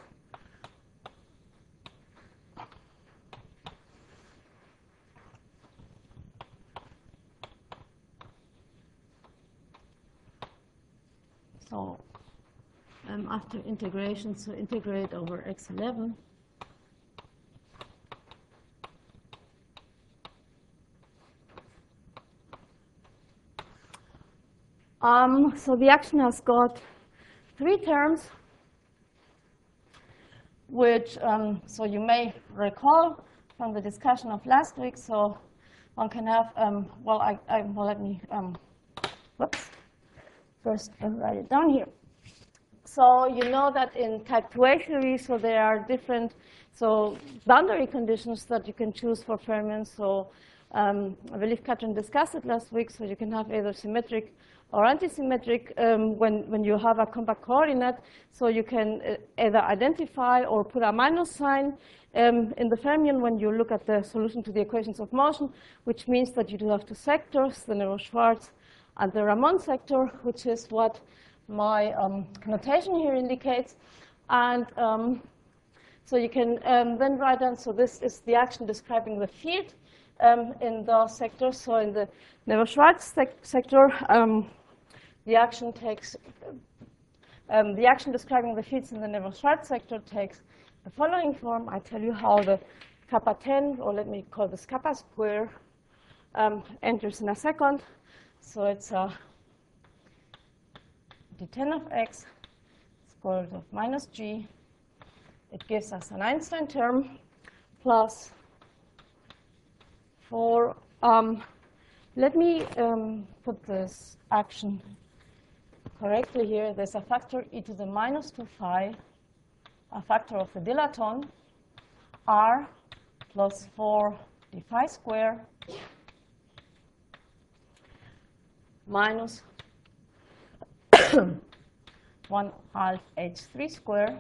so um, after integration, so integrate over x eleven. Um, so the action has got three terms, which um, so you may recall from the discussion of last week. So one can have um, well, I, I well let me um, whoops. First, I'll write it down here. So you know that in type two A theory, so there are different so boundary conditions that you can choose for fermions. So um, I believe Katrin discussed it last week. So you can have either symmetric or antisymmetric um, when, when you have a compact coordinate. So you can uh, either identify or put a minus sign um, in the fermion when you look at the solution to the equations of motion, which means that you do have two sectors, the Nero-Schwarz and the Ramon sector, which is what my um, notation here indicates. And um, so you can um, then write down, so this is the action describing the field um, in the sector. So in the Nero-Schwarz sec sector, um, the action takes, um, the action describing the fields in the Nero-Schwarz sector takes the following form. I tell you how the kappa ten, or let me call this kappa square, um, enters in a second. So it's a d ten of x square root of minus g. It gives us an Einstein term plus four. Um, let me um, put this action correctly here. There's a factor e to the minus two phi, a factor of the dilaton, r plus four d phi square. minus one half H three square.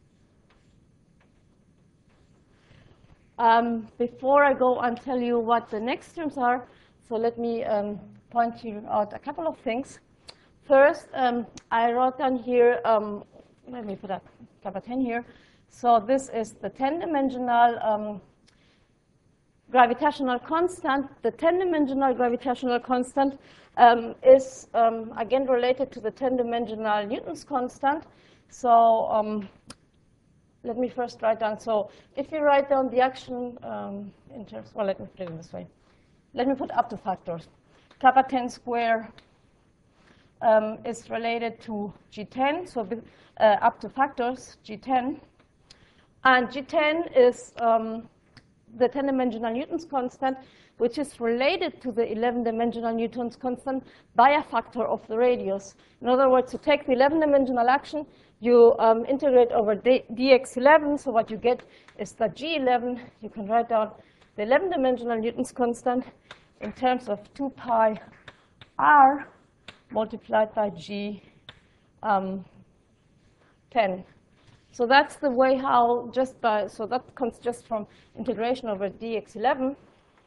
Um, before I go and tell you what the next terms are, so let me um, point you out a couple of things. First, um, I wrote down here, um, let me put a kappa ten here. So this is the ten-dimensional um, gravitational constant. The ten-dimensional gravitational constant um, is, um, again, related to the ten-dimensional Newton's constant. So um, let me first write down. So if you write down the action um, in terms, well, let me put it in this way. Let me put up to factors. Kappa ten square um, is related to G ten, so uh, up to factors, G ten. And G ten is um, the ten-dimensional Newton's constant, which is related to the eleven-dimensional Newton's constant by a factor of the radius. In other words, to take the eleven-dimensional action, you um, integrate over d dx eleven. So what you get is that G eleven. You can write down the eleven-dimensional Newton's constant in terms of two pi r multiplied by G um, ten. So that's the way how just by, so that comes just from integration over dx eleven,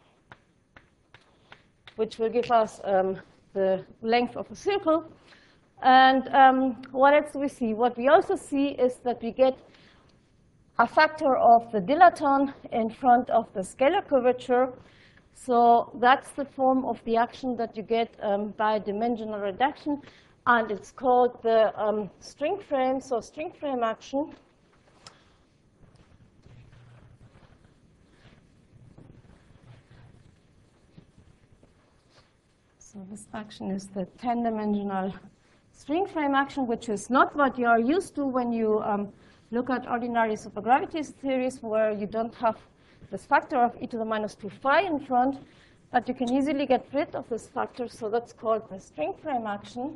which will give us um, the length of a circle. And um, what else do we see? What we also see is that we get a factor of the dilaton in front of the scalar curvature. So that's the form of the action that you get um, by dimensional reduction. And it's called the um, string frame, so string frame action. So this action is the ten-dimensional string frame action, which is not what you are used to when you um, look at ordinary supergravity theories, where you don't have this factor of e to the minus two phi in front, but you can easily get rid of this factor. So that's called the string frame action.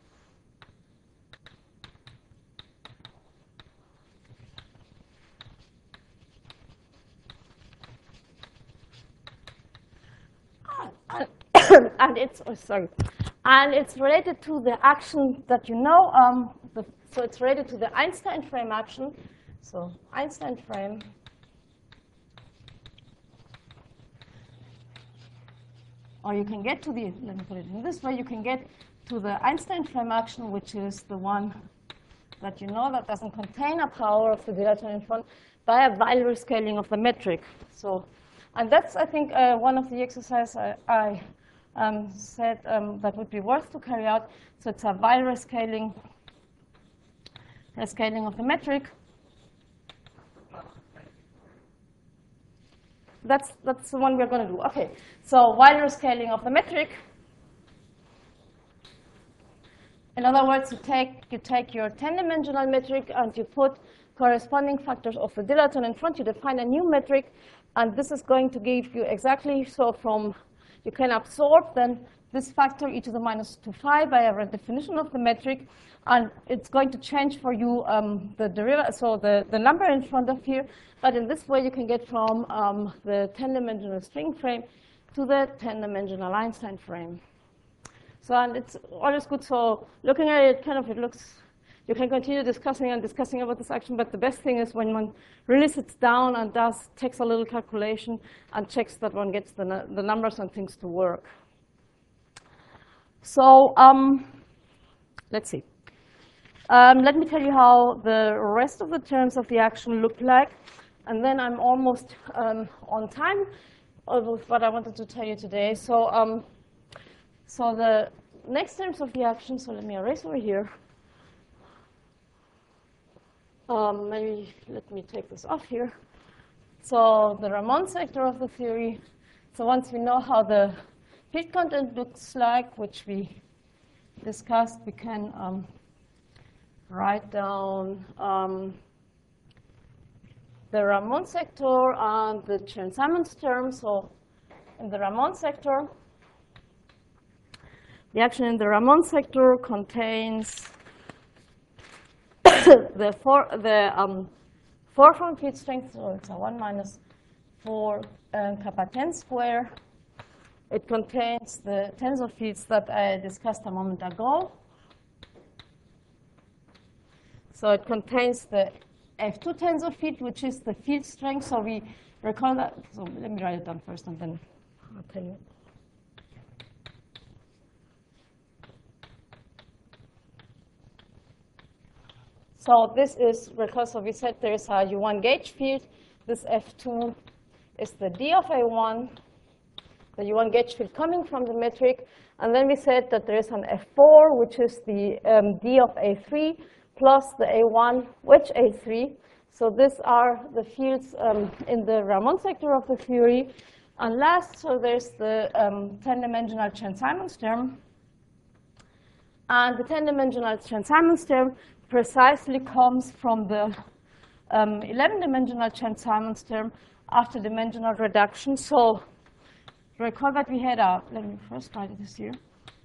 And it's oh, sorry, and it's related to the action that you know. Um, the, so it's related to the Einstein frame action. So Einstein frame. Or you can get to the, let me put it in this way, you can get to the Einstein frame action, which is the one that you know that doesn't contain a power of the dilaton in front, by a Weyl scaling of the metric. So, and that's, I think, uh, one of the exercises I, I um, said um, that would be worth to carry out. So it's a Weyl scaling, a scaling of the metric. That's, that's the one we're going to do. OK, so Weyl scaling of the metric. In other words, you take, you take your ten-dimensional metric and you put corresponding factors of the dilaton in front. You define a new metric. And this is going to give you exactly, so from, you can absorb then this factor e to the minus two phi by a redefinition of the metric. And it's going to change for you um, the derivative, so the, the number in front of here. But in this way, you can get from um, the ten-dimensional string frame to the ten-dimensional Einstein frame. So, and it's always good. So looking at it, kind of, it looks, you can continue discussing and discussing about this action. But the best thing is when one really sits down and does, takes a little calculation and checks that one gets the, the numbers and things to work. So um, let's see. Um, let me tell you how the rest of the terms of the action look like. And then I'm almost um, on time with what I wanted to tell you today. So, um, so the next terms of the action, so let me erase over here. Um, maybe let me take this off here. So the Ramond sector of the theory. So once we know how the field content looks like, which we discussed, we can um, write down um, the Ramond sector and the Chern-Simons term. So in the Ramond sector, the action in the Ramond sector contains the four the um, four from field strength, so it's a one minus four uh, kappa ten square It contains the tensor fields that I discussed a moment ago. So it contains the F two tensor field, which is the field strength. So we recall that. So let me write it down first, and then I'll tell you. So this is, recall, so we said there is a U one gauge field. This F two is the D of A one, the U one gauge field coming from the metric. And then we said that there is an F four, which is the um, D of A three, plus the A one wedge A three. So these are the fields um, in the Ramond sector of the theory. And last, so there's the um, ten-dimensional Chern-Simons term. And the ten-dimensional Chern-Simons term precisely comes from the um, eleven-dimensional Chern-Simons term after dimensional reduction. So recall that we had a, let me first write this here.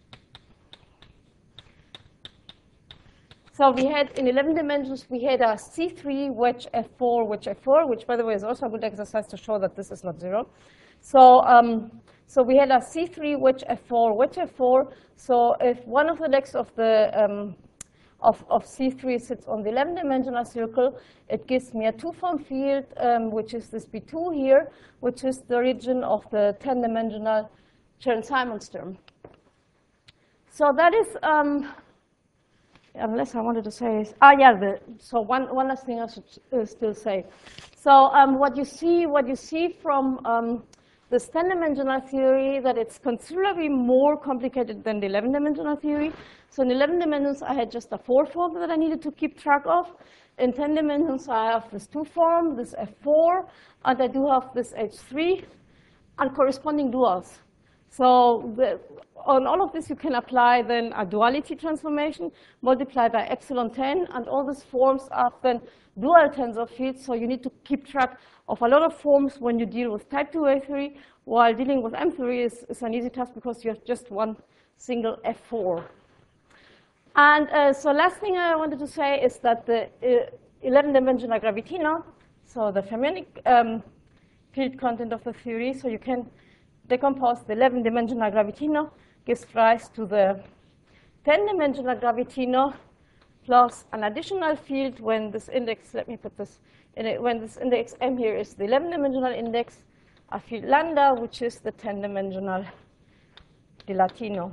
So we had, in eleven dimensions, we had a C three wedge F four, wedge F four, which, by the way, is also a good exercise to show that this is not zero. So, um, so we had a C three wedge F four, wedge F four. So if one of the legs of the um, of, of C three sits on the eleven-dimensional circle, it gives me a two-form field, um, which is this B two here, which is the region of the ten-dimensional Chern-Simons term. So that is, um, unless I wanted to say, is, ah, yeah. The, so one one last thing I should uh, still say. So um, what you see, what you see from um, this ten-dimensional theory, that it's considerably more complicated than the eleven-dimensional theory. So in eleven dimensions, I had just a four form that I needed to keep track of. In ten dimensions, I have this two form, this F four, and I do have this H three, and corresponding duals. So the, on all of this, you can apply then a duality transformation multiplied by epsilon ten, and all these forms are then dual tensor fields. So you need to keep track of a lot of forms when you deal with type two A theory, while dealing with M theory is, is an easy task because you have just one single F four. And uh, so last thing I wanted to say is that the eleven-dimensional gravitino, so the fermionic um, field content of the theory, so you can decompose the eleven-dimensional gravitino, gives rise to the ten-dimensional gravitino plus an additional field when this index, let me put this, in it, when this index M here is the eleven-dimensional index, a field lambda, which is the ten-dimensional dilatino.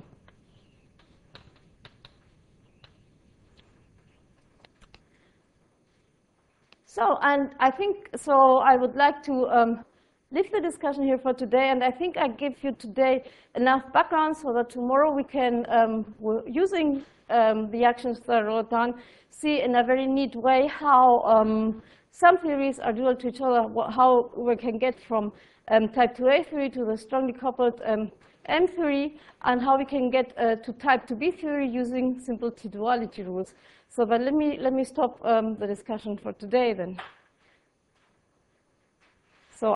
So, and I think, so I would like to um, leave the discussion here for today, and I think I give you today enough background so that tomorrow we can, um, using um, the actions that I wrote down, see in a very neat way how um, some theories are dual to each other, how we can get from um, type two A theory to the strongly coupled um, M theory, and how we can get uh, to type two B theory using simple T-duality rules. So, but let me let me stop um, the discussion for today then.